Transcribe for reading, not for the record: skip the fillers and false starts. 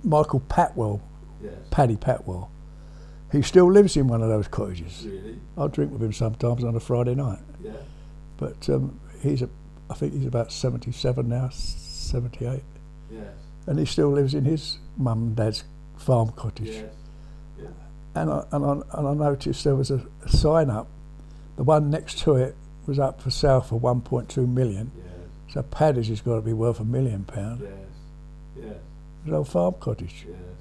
Michael Patwell, Yes. Paddy Patwell. He still lives in one of those cottages. Really? I drink with him sometimes on a Friday night. Yeah. But I think he's about 77 now, 78. Yes. And he still lives in his mum and dad's farm cottage. Yes. Yeah. And I noticed there was a sign up. The one next to it was up for sale for 1.2 million. Yes. So Paddy's has got to be worth £1 million. Yes. Yes. His old farm cottage. Yes.